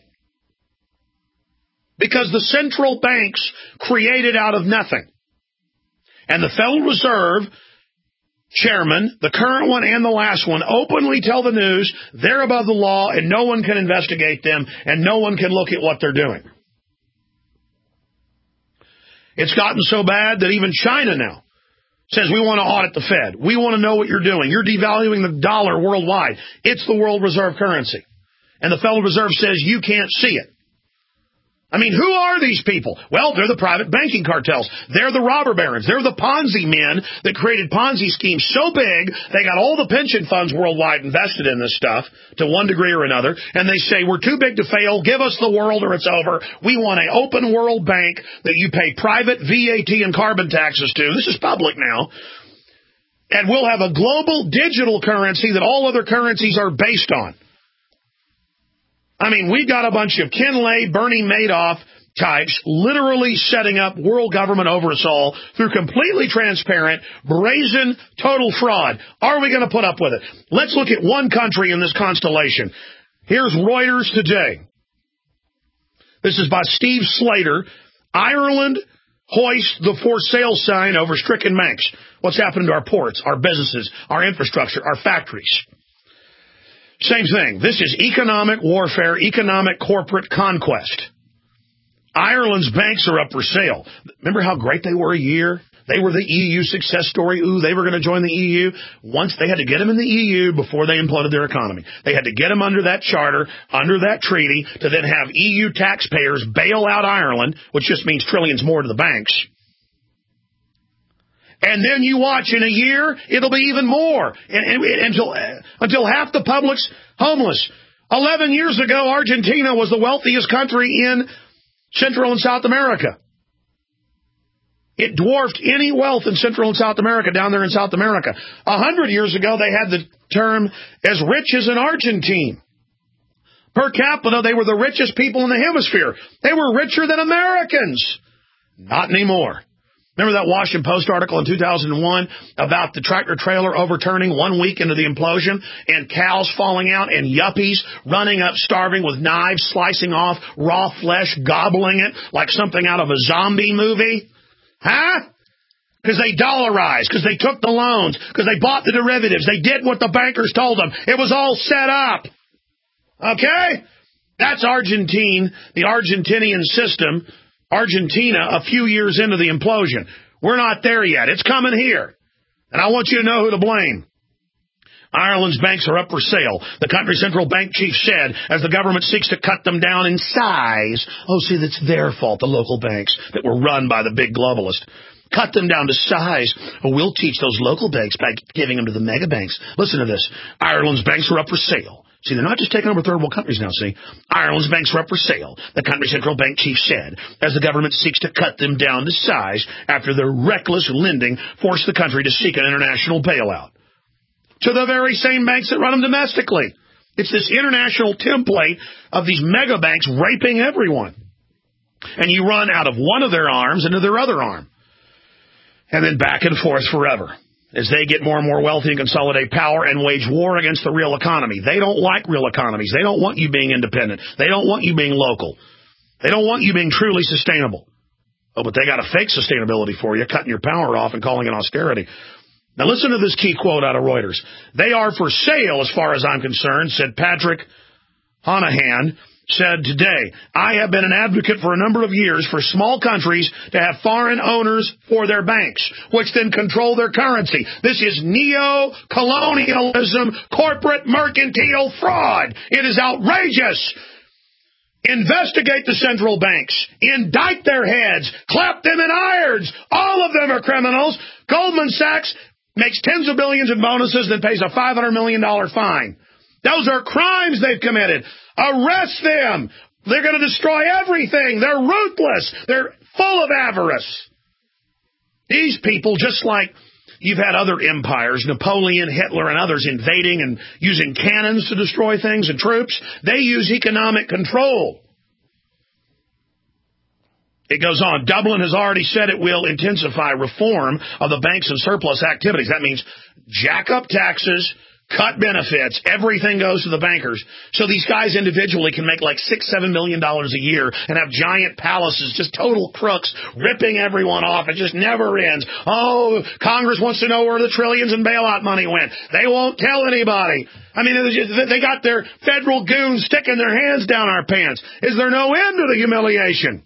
Because the central banks created out of nothing. And the Federal Reserve chairman, the current one and the last one, openly tell the news they're above the law and no one can investigate them and no one can look at what they're doing. It's gotten so bad that even China now says we want to audit the Fed. We want to know what you're doing. You're devaluing the dollar worldwide. It's the world reserve currency. And the Federal Reserve says you can't see it. I mean, who are these people? Well, they're the private banking cartels. They're the robber barons. They're the Ponzi men that created Ponzi schemes so big they got all the pension funds worldwide invested in this stuff to one degree or another, and they say, we're too big to fail, give us the world or it's over. We want an open world bank that you pay private VAT and carbon taxes to. This is public now. And we'll have a global digital currency that all other currencies are based on. I mean, we got a bunch of Ken Lay, Bernie Madoff types literally setting up world government over us all through completely transparent, brazen, total fraud. Are we going to put up with it? Let's look at one country in this constellation. Here's Reuters today. This is by Steve Slater. Ireland hoists the for sale sign over stricken banks. What's happening to our ports, our businesses, our infrastructure, our factories? Same thing. This is economic warfare, economic corporate conquest. Ireland's banks are up for sale. Remember how great they were a year? They were the EU success story. Ooh, they were going to join the EU. Once they had to get them in the EU before they imploded their economy. They had to get them under that charter, under that treaty, to then have EU taxpayers bail out Ireland, which just means trillions more to the banks. And then you watch in a year, it'll be even more until half the public's homeless. 11 years ago, Argentina was the wealthiest country in Central and South America. It dwarfed any wealth in Central and South America down there in South America. 100 years ago, they had the term as rich as an Argentine. Per capita, they were the richest people in the hemisphere. They were richer than Americans. Not anymore. Remember that Washington Post article in 2001 about the tractor-trailer overturning 1 week into the implosion and cows falling out and yuppies running up starving with knives, slicing off raw flesh, gobbling it like something out of a zombie movie? Huh? Because they dollarized, because they took the loans, because they bought the derivatives. They did what the bankers told them. It was all set up. Okay? That's Argentine, the Argentinian system. Argentina a few years into the implosion. We're not there yet. It's coming here. And I want you to know who to blame. Ireland's banks are up for sale, the country's central bank chief said, as the government seeks to cut them down in size. Oh, see, that's their fault, the local banks that were run by the big globalist. Cut them down to size, or we'll teach those local banks by giving them to the mega banks. Listen to this. Ireland's banks are up for sale. See, they're not just taking over third world countries now, see. Ireland's banks are up for sale, the country's central bank chief said, as the government seeks to cut them down to size after their reckless lending forced the country to seek an international bailout. To the very same banks that run them domestically. It's this international template of these mega banks raping everyone. And you run out of one of their arms into their other arm. And then back and forth forever. As they get more and more wealthy and consolidate power and wage war against the real economy. They don't like real economies. They don't want you being independent. They don't want you being local. They don't want you being truly sustainable. Oh, but they got a fake sustainability for you, cutting your power off and calling it austerity. Now listen to this key quote out of Reuters. They are for sale as far as I'm concerned, said Patrick Honohan. Said today, I have been an advocate for a number of years for small countries to have foreign owners for their banks, which then control their currency. This is neo-colonialism, corporate mercantile fraud. It is outrageous. Investigate the central banks. Indict their heads. Clap them in irons. All of them are criminals. Goldman Sachs makes tens of billions in bonuses, then pays a $500 million fine. Those are crimes they've committed. Arrest them. They're going to destroy everything. They're ruthless. They're full of avarice. These people, just like you've had other empires, Napoleon, Hitler, and others invading and using cannons to destroy things and troops, they use economic control. It goes on. Dublin has already said it will intensify reform of the banks and surplus activities. That means jack up taxes, cut benefits, everything goes to the bankers. So these guys individually can make like $6-7 million a year and have giant palaces, just total crooks, ripping everyone off. It just never ends. Oh, Congress wants to know where the trillions in bailout money went. They won't tell anybody. I mean, they got their federal goons sticking their hands down our pants. Is there no end to the humiliation?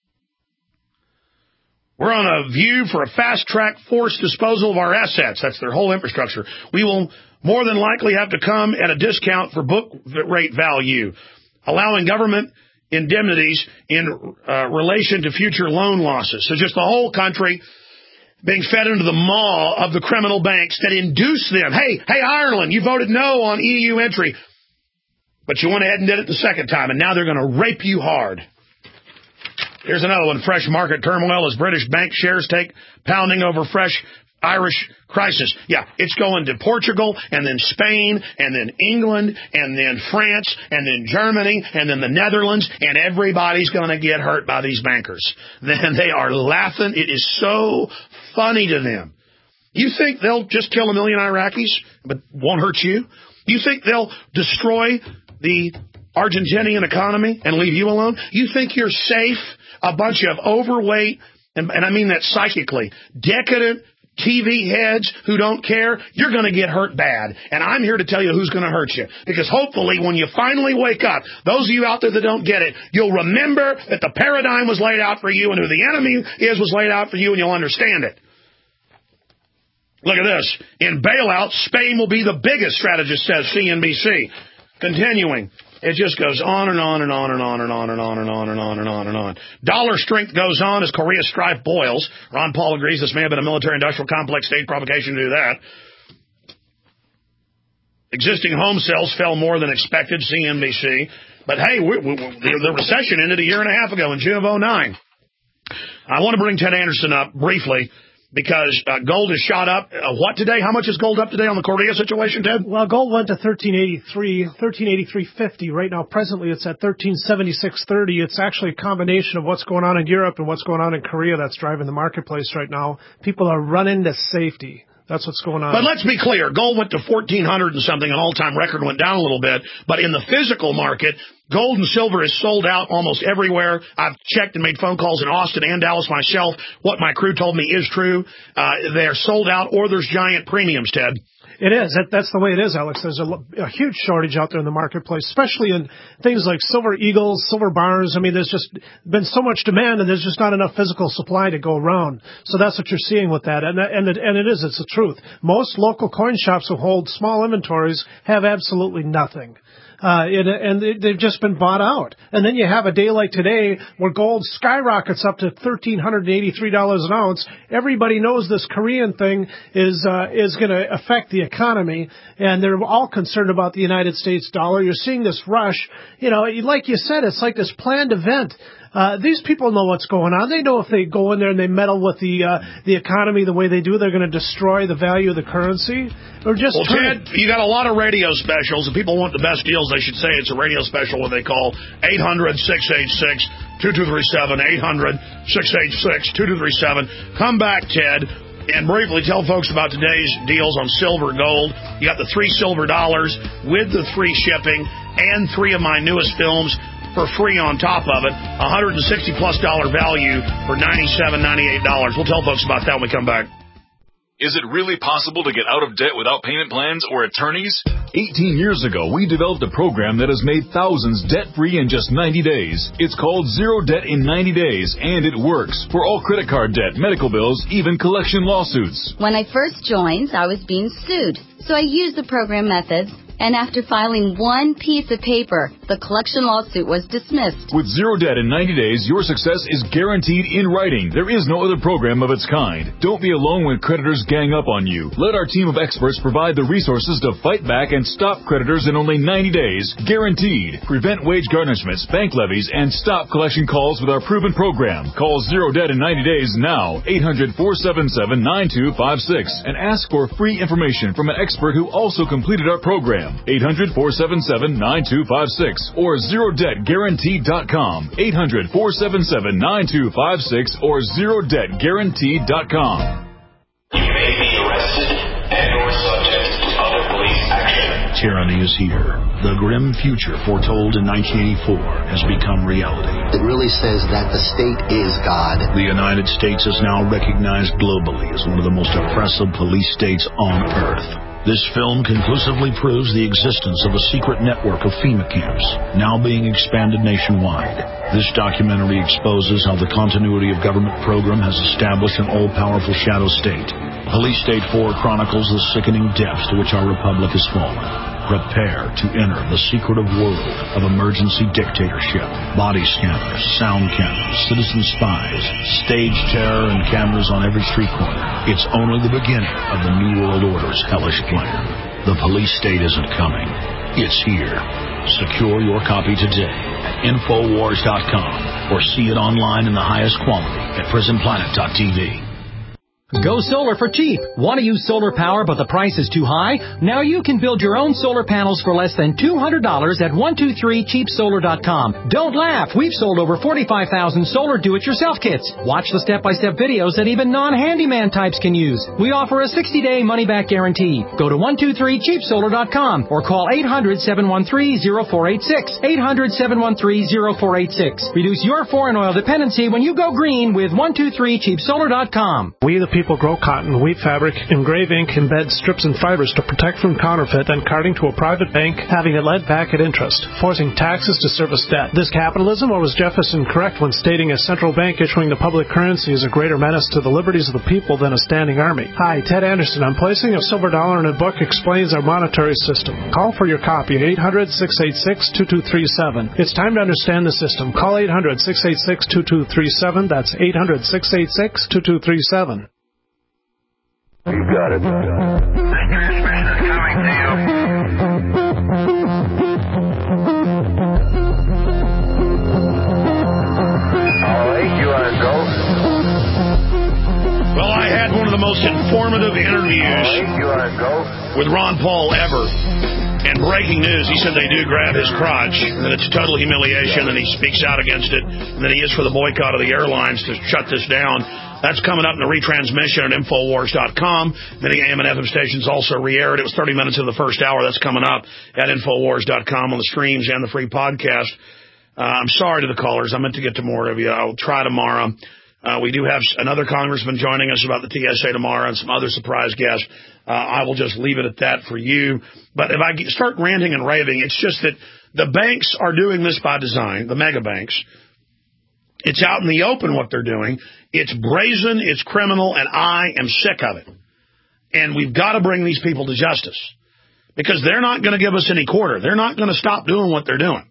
We're on a view for a fast-track forced disposal of our assets. That's their whole infrastructure. We will more than likely have to come at a discount for book rate value, allowing government indemnities in relation to future loan losses. So just the whole country being fed into the maw of the criminal banks that induce them. Hey, Ireland, you voted no on EU entry, but you went ahead and did it the second time, and now they're going to rape you hard. Here's another one. Fresh market turmoil as British bank shares take pounding over fresh Irish crisis. Yeah, it's going to Portugal, and then Spain, and then England, and then France, and then Germany, and then the Netherlands, and everybody's going to get hurt by these bankers. Then they are laughing. It is so funny to them. You think they'll just kill 1 million Iraqis, but won't hurt you? You think they'll destroy the Argentinian economy and leave you alone? You think you're safe? A bunch of overweight, and I mean that psychically, decadent TV heads who don't care, you're going to get hurt bad. And I'm here to tell you who's going to hurt you. Because hopefully when you finally wake up, those of you out there that don't get it, you'll remember that the paradigm was laid out for you and who the enemy is was laid out for you, and you'll understand it. Look at this. In bailout, Spain will be the biggest, strategist says CNBC. Continuing. It just goes on and on and on and on and on and on and on and on and on and on. Dollar strength goes on as Korea's strife boils. Ron Paul agrees this may have been a military-industrial complex state provocation to do that. Existing home sales fell more than expected, CNBC. But hey, the recession ended a year and a half ago in June of 2009. I want to bring Ted Anderson up briefly because gold has shot up. What today? How much is gold up today on the Korea situation, Ted? Well, gold went to 1383.50. Right now, presently, it's at 1376.30. It's actually a combination of what's going on in Europe and what's going on in Korea that's driving the marketplace right now. People are running to safety. That's what's going on. But let's be clear. Gold went to 1,400 and something, an all-time record, went down a little bit. But in the physical market, gold and silver is sold out almost everywhere. I've checked and made phone calls in Austin and Dallas myself. What my crew told me is true. They're sold out, or there's giant premiums, Ted. It is. That's the way it is, Alex. There's a huge shortage out there in the marketplace, especially in things like silver eagles, silver bars. I mean, there's just been so much demand, and there's just not enough physical supply to go around. So that's what you're seeing with that. And it's the truth. Most local coin shops who hold small inventories have absolutely nothing. They've just been bought out. And then you have a day like today where gold skyrockets up to $1,383 an ounce. Everybody knows this Korean thing is going to affect the economy, and they're all concerned about the United States dollar. You're seeing this rush. You know, like you said, it's like this planned event. These people know what's going on. They know if they go in there and they meddle with the economy the way they do, they're going to destroy the value of the currency. Or just Ted, you got a lot of radio specials. If people want the best deals, they should say it's a radio special what they call 800-686-2237, 800-686-2237. Come back, Ted, and briefly tell folks about today's deals on silver, gold. You got the $3 silver with the free shipping and 3 of my newest films for free on top of it. $160+ value for $97, $98. We'll tell folks about that when we come back. Is it really possible to get out of debt without payment plans or attorneys? 18 years ago, we developed a program that has made thousands debt-free in just 90 days. It's called Zero Debt in 90 Days, and it works for all credit card debt, medical bills, even collection lawsuits. When I first joined, I was being sued, so I used the program methods. And after filing one piece of paper, the collection lawsuit was dismissed. With Zero Debt in 90 days, your success is guaranteed in writing. There is no other program of its kind. Don't be alone when creditors gang up on you. Let our team of experts provide the resources to fight back and stop creditors in only 90 days, guaranteed. Prevent wage garnishments, bank levies, and stop collection calls with our proven program. Call Zero Debt in 90 days now, 800-477-9256, and ask for free information from an expert who also completed our program. 800-477-9256 or ZeroDebtGuaranteed.com. 800-477-9256 or ZeroDebtGuaranteed.com. You may be arrested and/or subject to other police action. Tyranny is here. The grim future foretold in 1984 has become reality. It really says that the state is God. The United States is now recognized globally as one of the most oppressive police states on earth. This film conclusively proves the existence of a secret network of FEMA camps, now being expanded nationwide. This documentary exposes how the continuity of government program has established an all-powerful shadow state. Police State 4 chronicles the sickening depths to which our republic has fallen. Prepare to enter the secretive world of emergency dictatorship. Body scanners, sound cameras, citizen spies, stage terror, and cameras on every street corner. It's only the beginning of the New World Order's hellish plan. The police state isn't coming. It's here. Secure your copy today at Infowars.com or see it online in the highest quality at PrisonPlanet.tv. Go solar for cheap. Want to use solar power but the price is too high? Now you can build your own solar panels for less than $200 at 123cheapsolar.com. Don't laugh. We've sold over 45,000 solar do-it-yourself kits. Watch the step-by-step videos that even non-handyman types can use. We offer a 60-day money-back guarantee. Go to 123cheapsolar.com or call 800-713-0486. 800-713-0486. Reduce your foreign oil dependency when you go green with 123cheapsolar.com. We the people grow cotton, weave fabric, engrave ink, embed strips and fibers to protect from counterfeit and carting to a private bank, having it lent back at interest, forcing taxes to service debt. This capitalism, or was Jefferson correct when stating a central bank issuing the public currency is a greater menace to the liberties of the people than a standing army? Hi, Ted Anderson. I'm placing a silver dollar in a book explains our monetary system. Call for your copy at 800-686-2237. It's time to understand the system. Call 800-686-2237. That's 800-686-2237. You got it. Dangerous mission coming to you. All right, you want to go? Well, I had one of of the most informative interviews with Ron Paul ever. And breaking news, he said they do grab his crotch, and that it's total humiliation, and he speaks out against it, and that he is for the boycott of the airlines to shut this down. That's coming up in the retransmission at Infowars.com. Many AM and FM stations also re-aired. It was 30 minutes of the first hour. That's coming up at Infowars.com on the streams and the free podcast. I'm sorry to the callers. I meant to get to more of you. I'll try tomorrow. We do have another congressman joining us about the TSA tomorrow and some other surprise guests. I will just leave it at that for you. But if I start ranting and raving, it's just that the banks are doing this by design, the mega banks. It's out in the open what they're doing. It's brazen, it's criminal, and I am sick of it. And we've got to bring these people to justice because they're not going to give us any quarter. They're not going to stop doing what they're doing.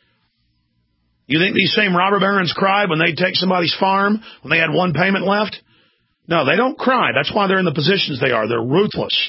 You think these same robber barons cried when they take somebody's farm when they had one payment left? No, they don't cry. That's why they're in the positions they are. They're ruthless.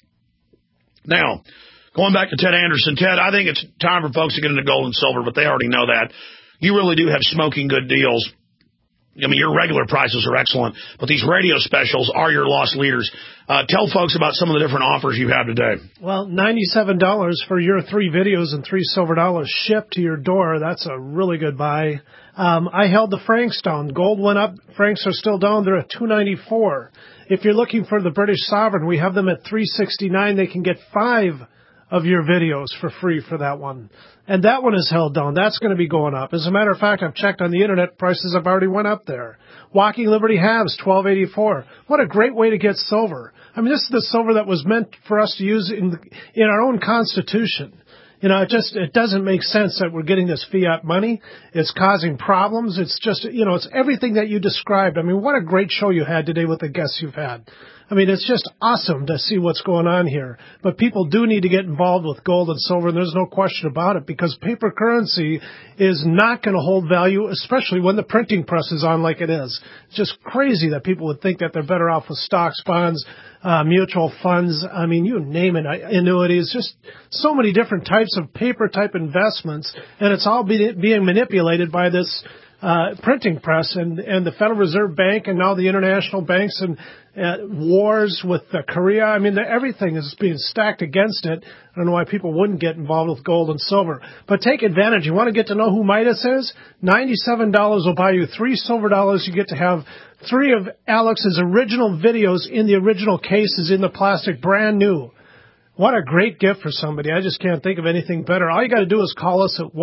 Now, going back to Ted Anderson. Ted, I think it's time for folks to get into gold and silver, but they already know that. You really do have smoking good deals. I mean, your regular prices are excellent, but these radio specials are your lost leaders. Tell folks about some of the different offers you have today. Well, $97 for your 3 videos and $3 silver shipped to your door. That's a really good buy. I held the francs down. Gold went up. Francs are still down. They're at $2.94. If you're looking for the British sovereign, we have them at $3.69. They can get 5 of your videos for free for that one. And that one is held down. That's going to be going up. As a matter of fact, I've checked on the internet. Prices have already went up there. Walking Liberty halves, $12.84. What a great way to get silver. I mean, this is the silver that was meant for us to use in our own Constitution. You know, it doesn't make sense that we're getting this fiat money. It's causing problems. It's just, it's everything that you described. I mean, what a great show you had today with the guests you've had. I mean, it's just awesome to see what's going on here. But people do need to get involved with gold and silver, and there's no question about it, because paper currency is not going to hold value, especially when the printing press is on like it is. It's just crazy that people would think that they're better off with stocks, bonds, mutual funds. I mean, you name it, annuities, just so many different types of paper-type investments, and it's all being manipulated by this printing press and the Federal Reserve Bank and now the international banks and wars with Korea. I mean, everything is being stacked against it. I don't know why people wouldn't get involved with gold and silver. But take advantage. You want to get to know who Midas is? $97 will buy you 3 silver dollars. You get to have 3 of Alex's original videos in the original cases in the plastic, brand new. What a great gift for somebody. I just can't think of anything better. All you got to do is call us at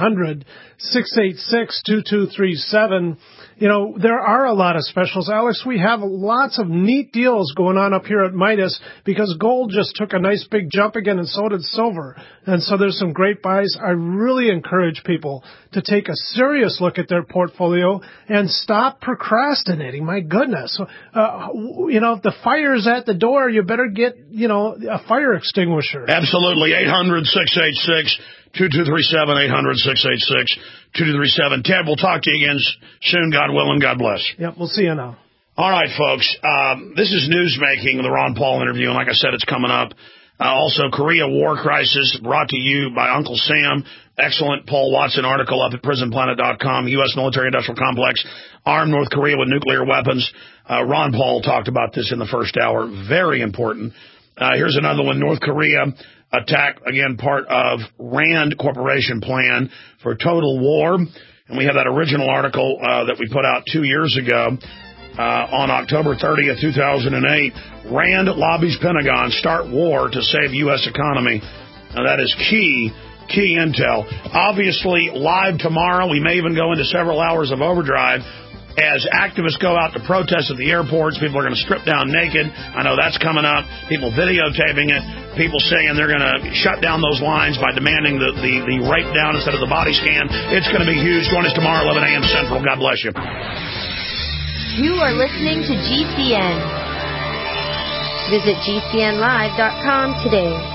1-800-686-2237. You know, there are a lot of specials. Alex, we have lots of neat deals going on up here at Midas because gold just took a nice big jump again, and so did silver. And so there's some great buys. I really encourage people to take a serious look at their portfolio and stop procrastinating. My goodness. If the fire's at the door, you better get, a fire extinguisher. Absolutely. 800-686-2237, 800-686-2237. Ted, we'll talk to you again soon, God willing. God bless. Yep, we'll see you now. All right, folks. This is Newsmaking, the Ron Paul interview, and like I said, it's coming up. Also, Korea War Crisis, brought to you by Uncle Sam. Excellent Paul Watson article up at prisonplanet.com. U.S. military-industrial complex armed North Korea with nuclear weapons. Ron Paul talked about this in the first hour. Very important. Here's another one. North Korea attack, again, part of RAND Corporation plan for total war. And we have that original article that we put out 2 years ago on October 30th, 2008. RAND lobbies Pentagon start war to save U.S. economy. Now, that is key intel. Obviously, live tomorrow. We may even go into several hours of overdrive as activists go out to protest at the airports. People are going to strip down naked. I know that's coming up. People videotaping it. People saying they're going to shut down those lines by demanding the rape down instead of the body scan. It's going to be huge. Join us tomorrow, 11 a.m. Central. God bless you. You are listening to GCN. Visit GCNlive.com today.